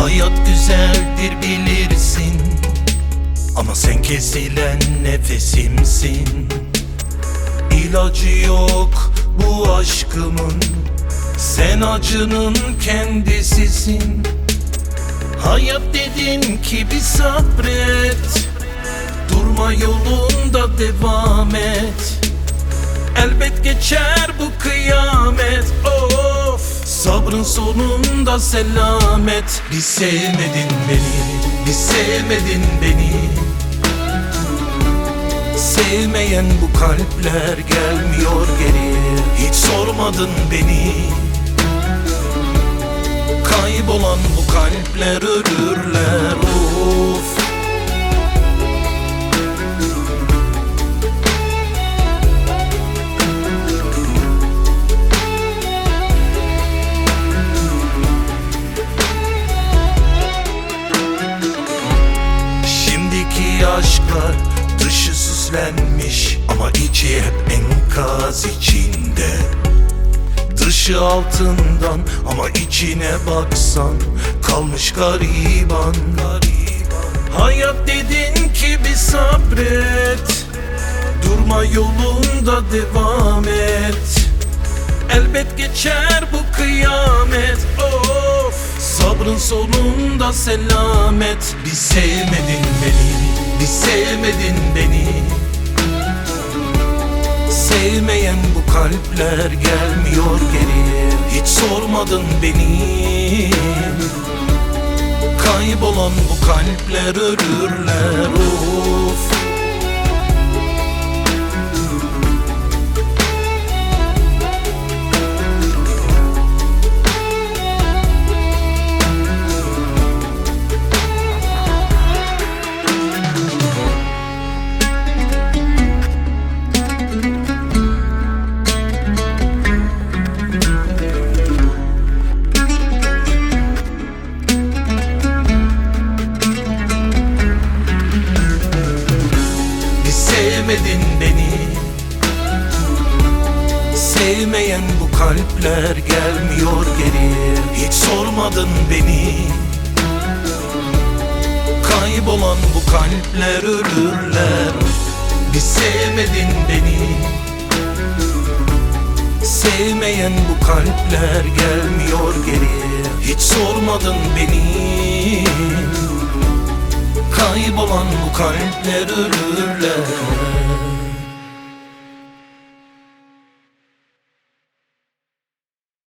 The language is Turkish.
Hayat güzeldir bilirsin, ama sen kesilen nefesimsin. İlacı yok bu aşkımın, sen acının kendisisin. Hayat dedin ki bir sabret, durma yolunda devam et. Elbet geçer bu kıyamet, of. Sabrın sonunda selamet. Bir sevmedin beni, bir sevmedin beni. Sevmeyen bu kalpler gelmiyor geri. Hiç sormadın beni. Kaybolan bu kalpler ölürler, of. Şimdiki aşklar dışı süslenmiş, ama içi hep enkaz içinde. Dışı altından ama içine baksan kalmış gariban. Hayat dedin ki bir sabret, durma yolunda devam et. Elbet geçer bu kıyamet, of. Sabrın sonunda selamet. Bir sevmedin beni, bir sevmedin beni. Sevmeyen bu kalpler gelmiyor geri. Hiç sormadın beni. Kaybolan bu kalpler ölürler, of. Sevmedin beni. Sevmeyen bu kalpler gelmiyor geri. Hiç sormadın beni. Kaybolan bu kalpler ölürler. Bir sevmedin beni. Sevmeyen bu kalpler gelmiyor geri. Hiç sormadın beni. Kaybolan bu kalpler ölürler.